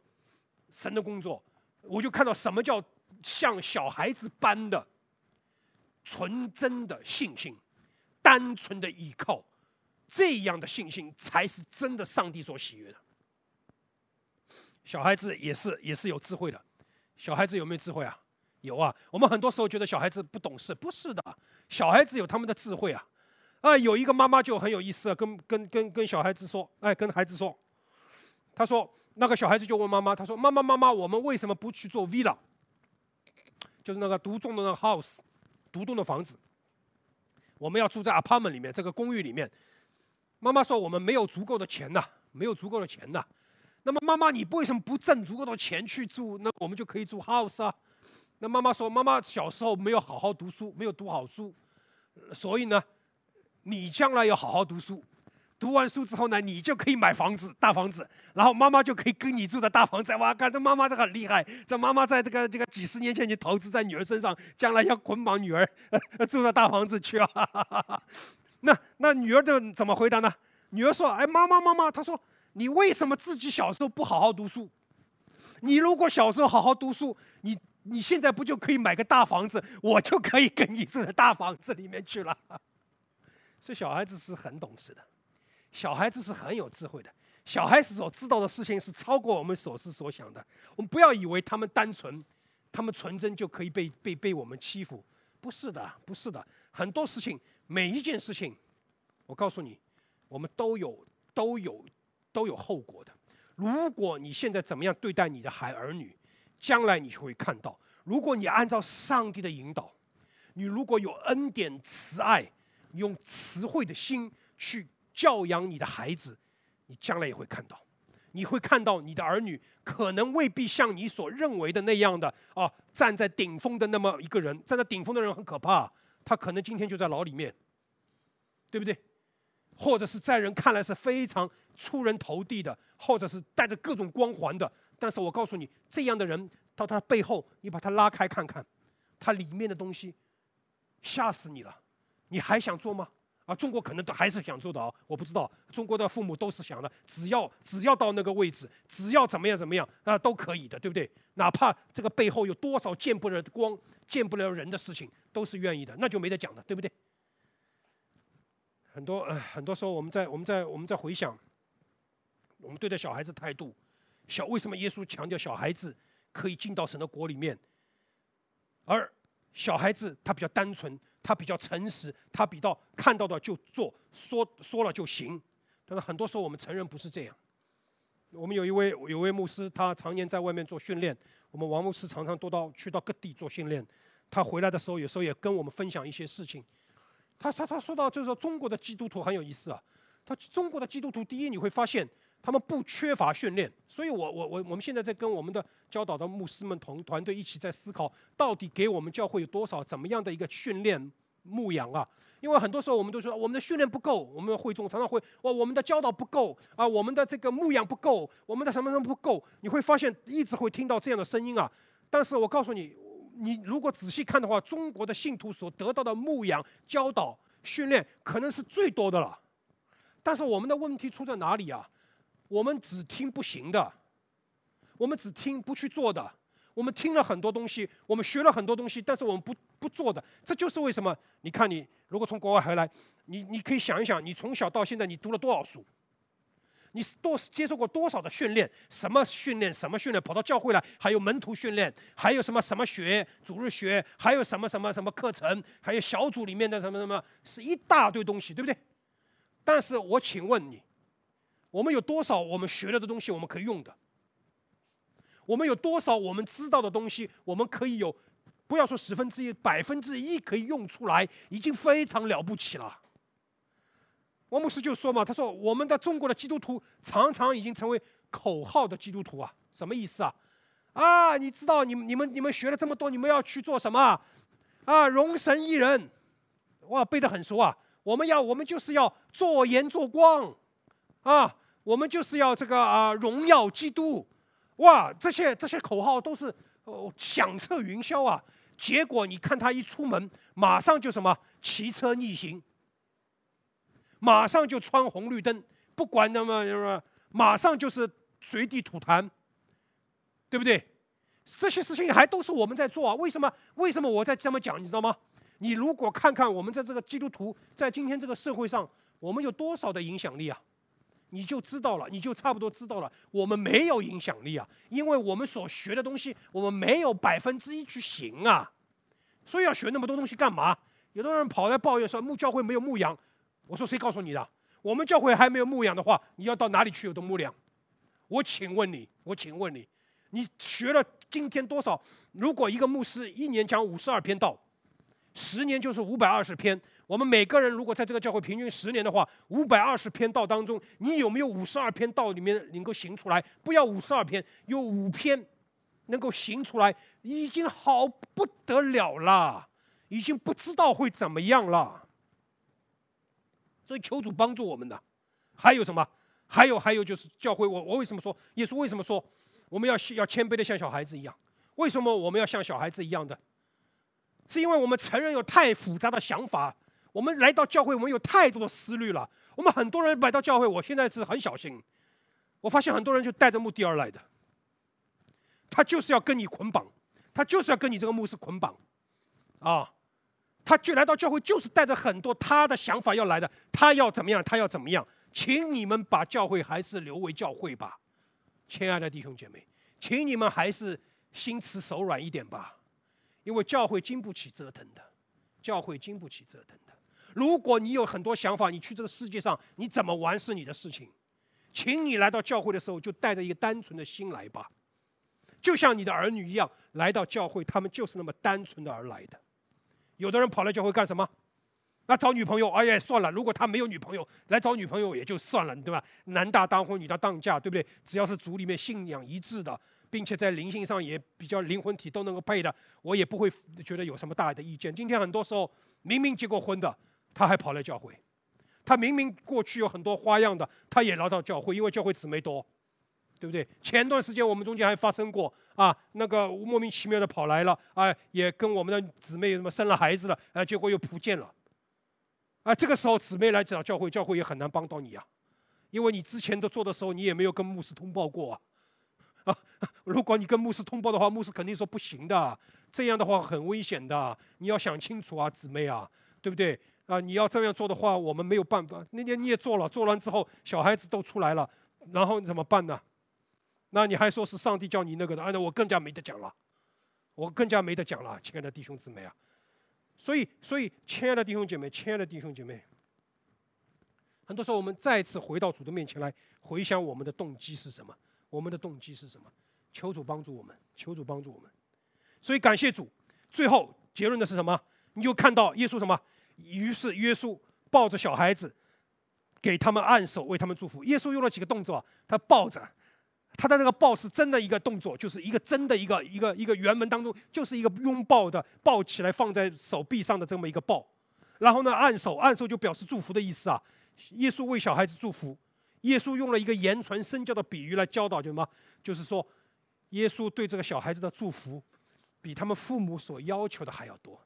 我就看到什么叫像小孩子般的纯真的信心，单纯的依靠，这样的信心才是真的上帝所喜悦的。小孩子也是有智慧的，小孩子有没有智慧啊？有啊。我们很多时候觉得小孩子不懂事，不是的，小孩子有他们的智慧啊。有一个妈妈就很有意思，跟小孩子说，跟孩子说，他说那个小孩子就问妈妈，他说妈妈，我们为什么不去做 villa， 就是那个独栋的那个 house， 独栋的房子，我们要住在 apartment 里面，这个公寓里面。妈妈说我们没有足够的钱呐，没有足够的钱呐。那么妈妈，你为什么不挣足够的钱去住？那我们就可以住 house 啊。那妈妈说，妈妈小时候没有好好读书，没有读好书，所以呢，你将来要好好读书，读完书之后呢，你就可以买房子，大房子，然后妈妈就可以跟你住在大房子。哇，看这妈妈这很厉害，这妈妈在这个几十年前就投资在女儿身上，将来要捆绑女儿住到大房子去啊。那女儿就怎么回答呢？女儿说，妈妈，她说你为什么自己小时候不好好读书？你如果小时候好好读书，你现在不就可以买个大房子，我就可以跟你住在大房子里面去了。所以小孩子是很懂事的，小孩子是很有智慧的，小孩子所知道的事情是超过我们所思所想的。我们不要以为他们单纯，他们纯真就可以被我们欺负，不是的，不是的。很多事情，每一件事情，我告诉你，我们都有后果的。如果你现在怎么样对待你的儿女，将来你会看到。如果你按照上帝的引导，你如果有恩典慈爱，用慈惠的心去教养你的孩子，你将来也会看到。你会看到你的儿女可能未必像你所认为的那样的站在顶峰的那么一个人。站在顶峰的人很可怕，他可能今天就在牢里面，对不对？ 或者是在人看来是非常出人头地的，或者是带着各种光环的。但是我告诉你，这样的人到他背后，你把他拉开看看，他里面的东西吓死你了，你还想做吗？中国可能都还是想做的啊，我不知道。中国的父母都是想的，只要到那个位置，只要怎么样都可以的，对不对？哪怕这个背后有多少见不了光、见不了人的事情，都是愿意的，那就没得讲的，对不对？很多时候我们在回想我们对待小孩子态度，为什么耶稣强调小孩子可以进到神的国里面，而小孩子他比较单纯，他比较诚实，他比较看到的就做，说了就行。但是很多时候我们承认不是这样。我们有一位牧师，他常年在外面做训练。我们王牧师常常去到各地做训练。他回来的时候，有时候也跟我们分享一些事情。他说到，就是说中国的基督徒很有意思啊。中国的基督徒，第一你会发现他们不缺乏训练。所以我们现在在跟我们的教导的牧师们团队一起在思考，到底给我们教会有多少怎么样的一个训练牧养啊？因为很多时候我们都说我们的训练不够，我们会众常常会我们的教导不够啊，我们的这个牧养不够，我们的什么不够，你会发现一直会听到这样的声音啊。但是我告诉你，你如果仔细看的话，中国的信徒所得到的牧养、教导、训练可能是最多的了。但是我们的问题出在哪里啊？我们只听不行的，我们只听不去做的。我们听了很多东西，我们学了很多东西，但是我们不做的。这就是为什么你看，你如果从国外回来，你可以想一想，你从小到现在你读了多少书，你接受过多少的训练，什么训练，跑到教会来，还有门徒训练，还有什么学主日学，还有什么课程，还有小组里面的什么，是一大堆东西，对不对？但是我请问你，我们有多少我们学了的东西我们可以用的？我们有多少我们知道的东西，我们可以有，不要说1/10%、1%可以用出来，已经非常了不起了。王牧师就说嘛，他说我们的中国的基督徒常常已经成为口号的基督徒啊，什么意思啊？你知道你们学了这么多，你们要去做什么啊？容神一人，哇，背得很熟啊。我们就是要做盐做光啊，我们就是要这个荣耀基督。哇，这些口号都是响彻云霄啊！结果你看他一出门，马上就骑车逆行，马上就穿红绿灯，不管马上就是随地吐痰，对不对？这些事情还都是我们在做啊！为什么我在这么讲？你知道吗？你如果看看我们在这个基督徒在今天这个社会上，我们有多少的影响力啊？你就知道了，你就差不多知道了，我们没有影响力啊，因为我们所学的东西，我们没有1%去行啊，所以要学那么多东西干嘛？有的人跑来抱怨说教会没有牧养，我说谁告诉你的？我们教会还没有牧养的话，你要到哪里去有的牧养？我请问你，你学了今天多少？如果一个牧师1年讲52篇道，10年就是520篇。我们每个人如果在这个教会平均10年的话，520篇道当中，你有没有52篇道里面能够行出来？不要52篇，有5篇能够行出来，已经好不得了了，已经不知道会怎么样了。所以求主帮助我们的。还有什么？还有就是教会，我为什么说耶稣为什么说我们要谦卑的像小孩子一样？为什么我们要像小孩子一样的？是因为我们承认有太复杂的想法。我们来到教会，我们有太多的思虑了。我们很多人来到教会，我现在是很小心。我发现很多人就带着目的而来的，他就是要跟你捆绑，他就是要跟你这个牧师捆绑，他就来到教会，就是带着很多他的想法要来的，他要怎么样，他要怎么样。请你们把教会还是留为教会吧，亲爱的弟兄姐妹，请你们还是心慈手软一点吧，因为教会经不起折腾的，教会经不起折腾的。如果你有很多想法，你去这个世界上你怎么玩是你的事情，请你来到教会的时候就带着一个单纯的心来吧，就像你的儿女一样，来到教会他们就是那么单纯的而来的。有的人跑来教会干什么？那找女朋友，哎呀算了，如果他没有女朋友来找女朋友也就算了，对吧？男大当婚女大当嫁，对不对？只要是族里面信仰一致的，并且在灵性上也比较灵魂体都能够配的，我也不会觉得有什么大的意见。今天很多时候明明结过婚的他还跑来教会， 他明明过去有很多花样的，他也来到教会，因为教会姊妹多，对不对？前段时间我们中间还发生过啊，那个莫名其妙的跑来了啊，也跟我们的姊妹什么生了孩子了，结果又不见了。这个时候姊妹来找教会，教会也很难帮到你啊，因为你之前都做的时候，你也没有跟牧师通报过啊。如果你跟牧师通报的话，牧师肯定说不行的，这样的话很危险的，你要想清楚啊，姊妹啊，对不对？你要这样做的话，我们没有办法。那你也做了，做完之后小孩子都出来了，然后你怎么办呢？那你还说是上帝叫你那个的，那我更加没得讲了，亲爱的弟兄姊妹啊。所以，亲爱的弟兄姐妹，很多时候我们再次回到主的面前来回想我们的动机是什么？求主帮助我们，所以感谢主。最后结论的是什么？你就看到耶稣什么？于是耶稣抱着小孩子，给他们按手，为他们祝福。耶稣用了几个动作？他抱着，他的这个抱是真的一个动作，就是一个真的一个原文当中就是一个拥抱的，抱起来放在手臂上的这么一个抱。然后呢，按手就表示祝福的意思啊。耶稣为小孩子祝福，耶稣用了一个言传身教的比喻来教导，什么？就是说，耶稣对这个小孩子的祝福，比他们父母所要求的还要多，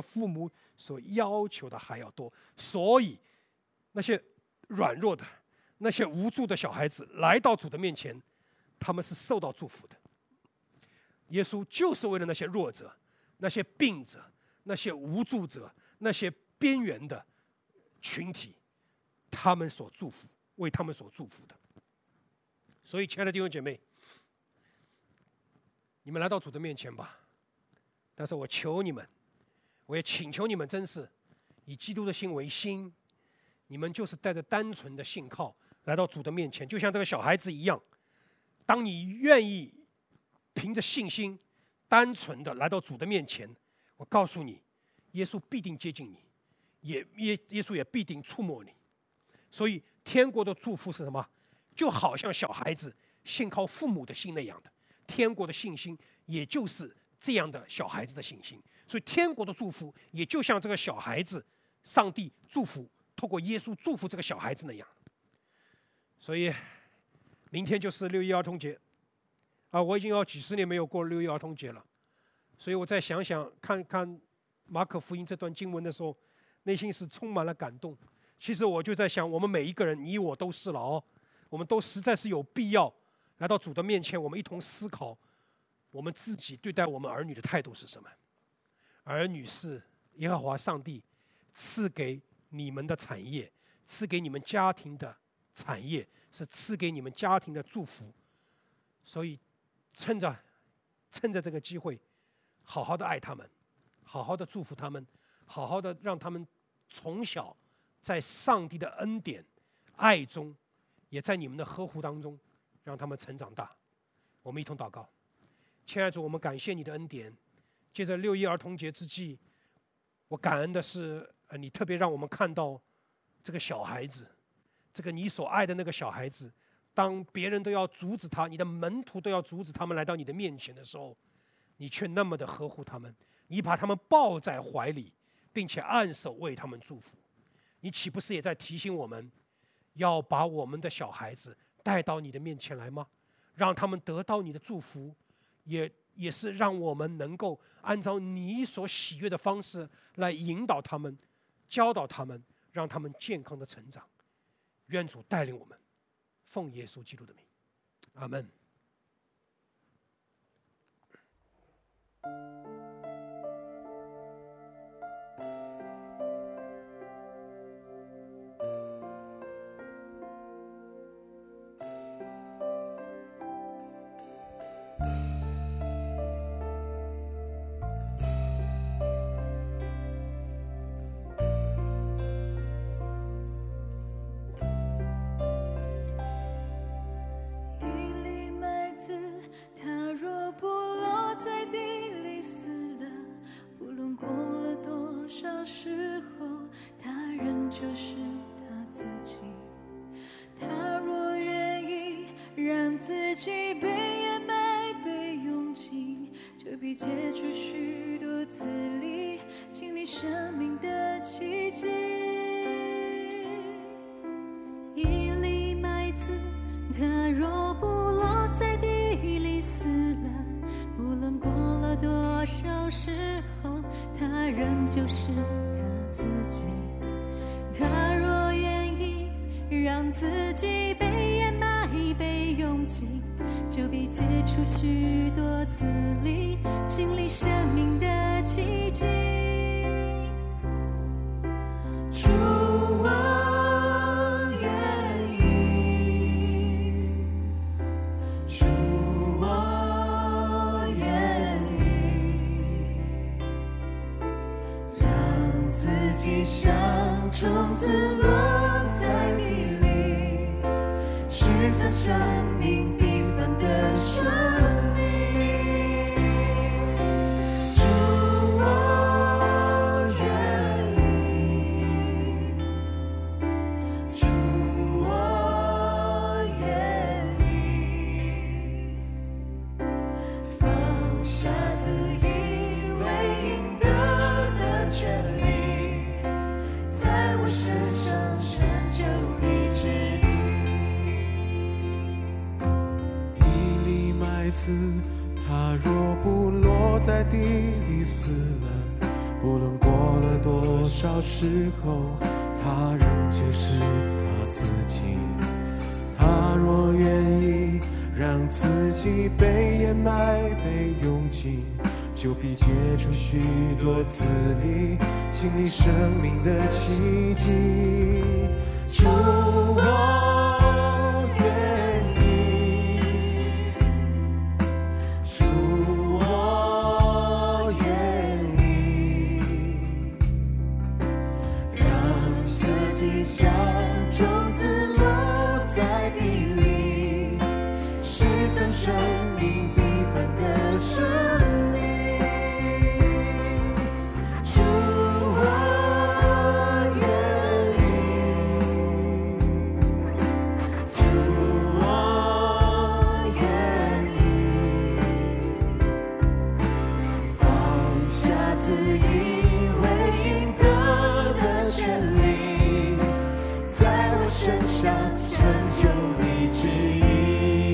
所以，那些软弱的、那些无助的小孩子来到主的面前，他们是受到祝福的。耶稣就是为了那些弱者、那些病者、那些无助者、那些边缘的群体，他们所祝福，为他们所祝福的。所以，亲爱的弟兄姐妹，你们来到主的面前吧。但是我求你们，我也请求你们，真是以基督的心为心，你们就是带着单纯的信靠来到主的面前，就像这个小孩子一样。当你愿意凭着信心单纯的来到主的面前，我告诉你，耶稣必定接近你，耶稣也必定触摸你。所以天国的祝福是什么？就好像小孩子信靠父母的心那样的，天国的信心也就是这样的小孩子的信心。所以天国的祝福也就像这个小孩子，上帝祝福，透过耶稣祝福这个小孩子那样。所以明天就是6·1儿童节啊，我已经要几十年没有过6·1儿童节了，所以我再想想看看马可福音这段经文的时候，内心是充满了感动。其实我就在想，我们每一个人，你我都是了哦，我们都实在是有必要来到主的面前，我们一同思考我们自己对待我们儿女的态度是什么。儿女是耶和华上帝赐给你们的产业，赐给你们家庭的产业，是赐给你们家庭的祝福。所以趁着这个机会，好好的爱他们，好好的祝福他们，好好的让他们从小在上帝的恩典、爱中，也在你们的呵护当中，让他们成长大。我们一同祷告。亲爱的主，我们感谢你的恩典。借着6·1儿童节之际，我感恩的是，你特别让我们看到这个小孩子，这个你所爱的那个小孩子，当别人都要阻止他，你的门徒都要阻止他们来到你的面前的时候，你却那么的呵护他们，你把他们抱在怀里，并且按手为他们祝福。你岂不是也在提醒我们，要把我们的小孩子带到你的面前来吗？让他们得到你的祝福，也是让我们能够按照你所喜悦的方式来引导他们、教导他们，让他们健康的成长。愿主带领我们，奉耶稣基督的名，阿们。 一粒麦子，它若不落在地里， 人就是他自己。他若愿意让自己被掩埋被拥挤，就必结出许多子粒，经历生命的奇迹。主，我愿意，主，我愿意，让自己像种子落在地里，施散生命必分的生命。主，我愿意，主，我愿意，放下自以为应得的权利，在我身上成就你旨意。 一粒麦子，它若不落在地里死了，不论过了多少时候，它仍旧是它自己。它若愿意让自己被掩埋被拥挤，就必结出许多子粒，经历生命的奇迹。主，我愿意，主，我愿意，让自己像种子落在地里，施散生命必分的生命。主，我愿意，主，我愿意，放下自以为应得的权利，在我身上成就你旨意。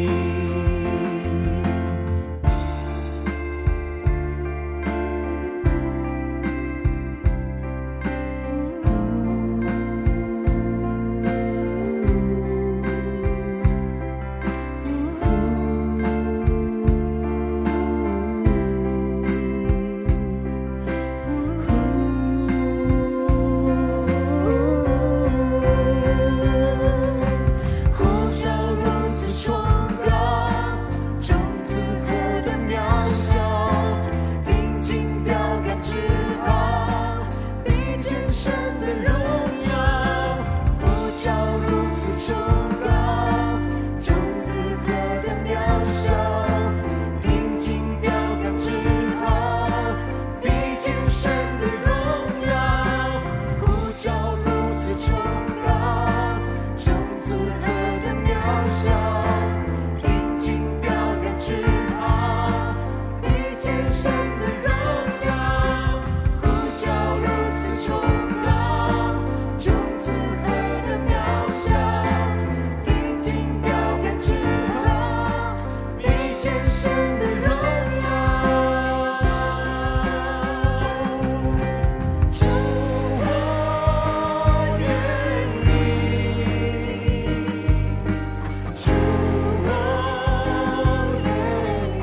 呼召如此崇高，种子何等渺小，定睛标杆之好，比见神的荣耀。呼召如此崇高，种子何等渺小，定睛标杆之好，比见神的荣耀。呼召如此崇高，种子何等渺小，定睛标杆之好，比见神的荣耀。呼召如此崇高，种子何等渺小，定睛标杆之好，比见神的荣耀。主，我愿意，主，我愿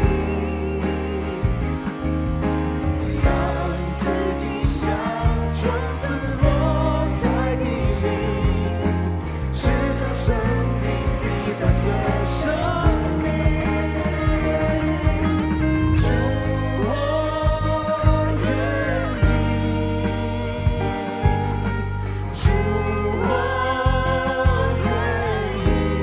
意，让自己像种子落在地里，施散生命必分的生命。主，我愿意，主，我愿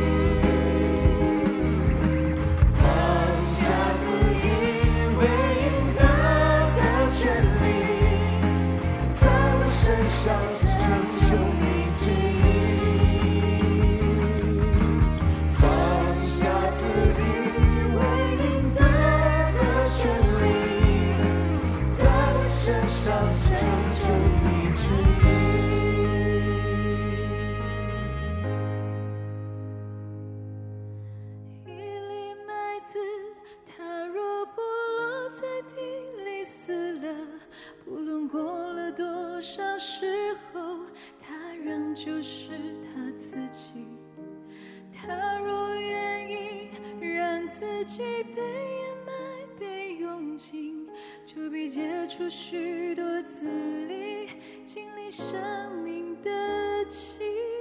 意，放下自以为应得的权利，在我身上成就你旨意。放下自以为应得的权利，在我身上成就你旨意。一粒麦子，它若不落在地里死了，不论过了己被掩埋被用尽，就必结出许多子粒，经历生命的奇迹。